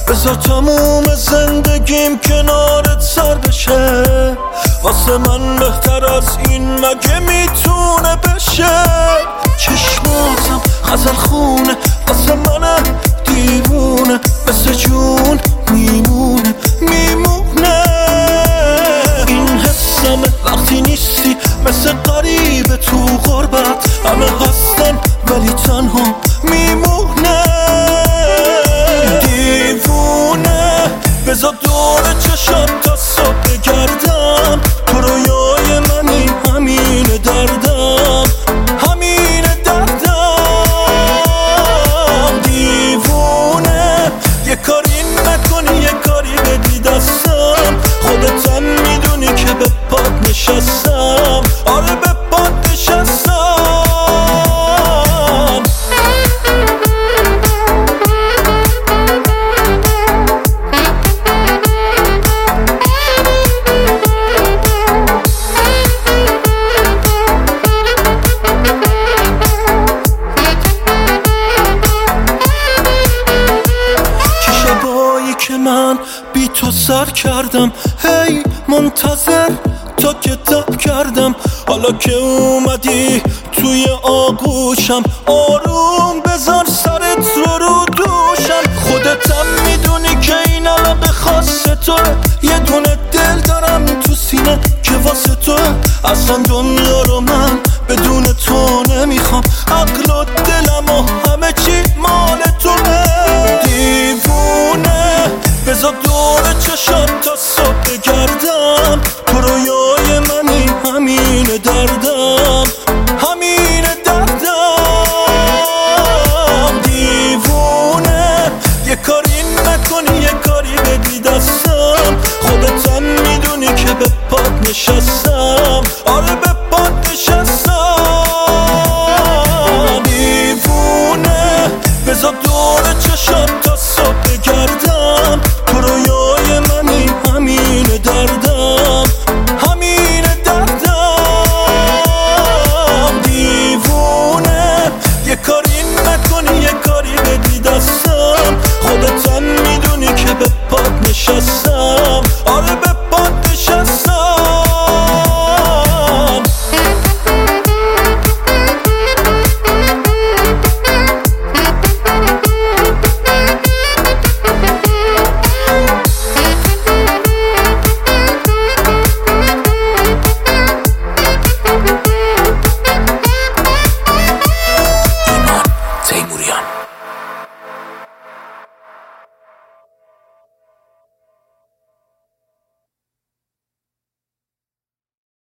بذار تموم زندگیم کنارت سر بشه. واسه من بهتر از این مگه میتونه بشه؟ چشماتم غزل خونه واسه من دیوونه، مثل جون میمونه میمونه. این حسمه وقتی نیستی، مثل غریبه تو غربت. همه هستن ولی تنها میمونه. دیوونه بذار دور چشم تا صبح بگردم، تو رویای منی، همین دردم، همین دردم. دیوونه یه کاری نکنی، یه کاری بدی دستم، خودتم میدونی که به پات نشستم. آره به پات نشستم. که من بی تو سر کردم، هی منتظر تا کتاب کردم. حالا که اومدی توی آغوشم، آروم بذار سرت رو دوشم. خودتم میدونی که این الان به خاص تو، یه دونه دل دارم تو سینه که واسه تو. اصلا دنیا رو من بدون تو نمیخوام، عقل و دلم و همه چی مال توه. دیوونه بذار دور چشم تا صبح بگردم، تو رویای منی، همین دردم، همین دردم. دیوونه یه کاری نکنی، یه کاری بدی دستم، خودتم میدونی که به پات نشستم. آره به پات نشستم. دیوونه بذار دور چشم تا صبح بگردم،